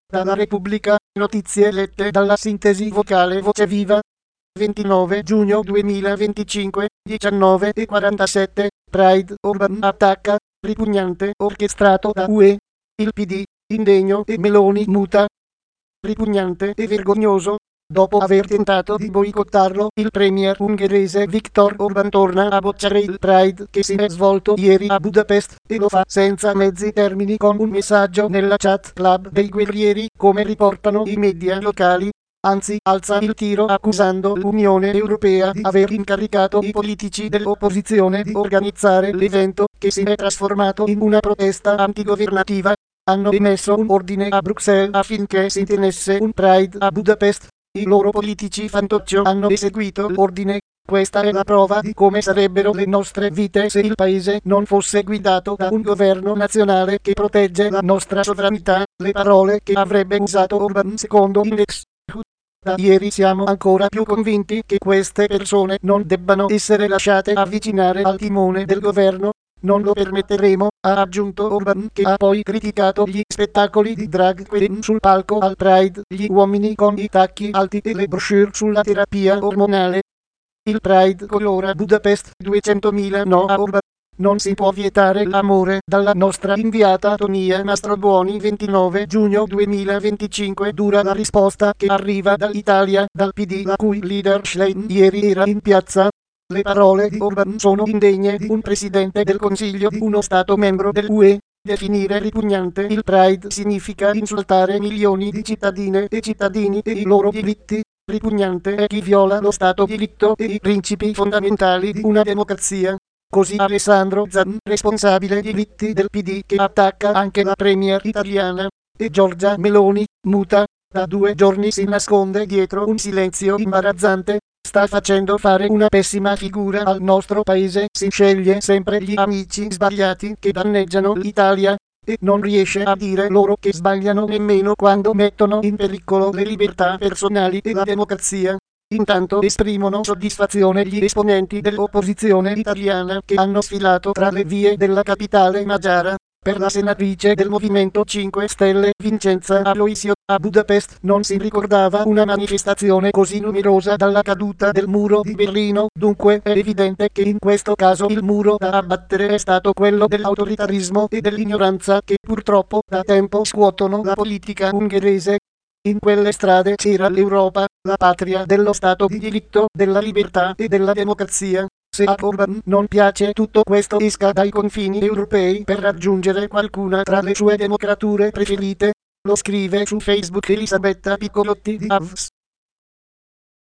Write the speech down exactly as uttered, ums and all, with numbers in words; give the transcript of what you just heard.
Dalla Repubblica, notizie lette dalla sintesi vocale Voce Viva. ventinove giugno duemilaventicinque, diciannove e quarantasette, Pride, Orban attacca, ripugnante, orchestrato da U E. Il P D, indegno e Meloni muta. Ripugnante e vergognoso. Dopo aver tentato di boicottarlo, il premier ungherese Viktor Orban torna a bocciare il Pride che si è svolto ieri a Budapest, e lo fa senza mezzi termini con un messaggio nella chat club dei guerrieri, come riportano i media locali. Anzi, alza il tiro accusando l'Unione Europea di aver incaricato i politici dell'opposizione di organizzare l'evento, che si è trasformato in una protesta antigovernativa. Hanno emesso un ordine a Bruxelles affinché si tenesse un Pride a Budapest. I loro politici fantoccio hanno eseguito l'ordine. Questa è la prova di come sarebbero le nostre vite se il paese non fosse guidato da un governo nazionale che protegge la nostra sovranità. Le parole che avrebbe usato Orban secondo Index. Da ieri siamo ancora più convinti che queste persone non debbano essere lasciate avvicinare al timone del governo. Non lo permetteremo, ha aggiunto Orban, che ha poi criticato gli spettacoli di drag queen sul palco al Pride, gli uomini con i tacchi alti e le brochure sulla terapia ormonale. Il Pride colora Budapest, duecentomila no a Orban. Non si può vietare l'amore. Dalla nostra inviata Tonia Mastrobuoni. ventinove giugno duemilaventicinque dura la risposta che arriva dall'Italia, dal P D, la cui leader Schlein ieri era in piazza. Le parole di Orban sono indegne di un presidente del Consiglio di uno Stato membro dell'U E. Definire ripugnante il Pride significa insultare milioni di cittadine e cittadini e i loro diritti. Ripugnante è chi viola lo Stato di diritto e i principi fondamentali di una democrazia. Così Alessandro Zan, responsabile diritti del P D, che attacca anche la premier italiana. E Giorgia Meloni, muta. Da due giorni si nasconde dietro un silenzio imbarazzante. Sta facendo fare una pessima figura al nostro paese, si sceglie sempre gli amici sbagliati che danneggiano l'Italia, e non riesce a dire loro che sbagliano nemmeno quando mettono in pericolo le libertà personali e la democrazia. Intanto esprimono soddisfazione gli esponenti dell'opposizione italiana che hanno sfilato tra le vie della capitale magiara. Per la senatrice del Movimento cinque Stelle Vincenza Aloisio, a Budapest non si ricordava una manifestazione così numerosa dalla caduta del muro di Berlino. Dunque è evidente che in questo caso il muro da abbattere è stato quello dell'autoritarismo e dell'ignoranza che purtroppo da tempo scuotono la politica ungherese. In quelle strade c'era l'Europa, la patria dello Stato di diritto, della libertà e della democrazia. Se a Orban non piace tutto questo, esca dai confini europei per raggiungere qualcuna tra le sue democrature preferite. Lo scrive su Facebook Elisabetta Piccolotti di Avs.